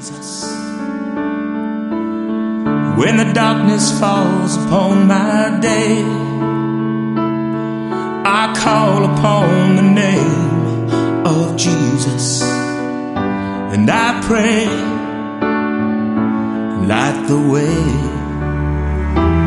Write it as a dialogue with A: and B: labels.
A: Jesus. When the darkness falls upon my day, I call upon the name of Jesus, and I pray, light the way.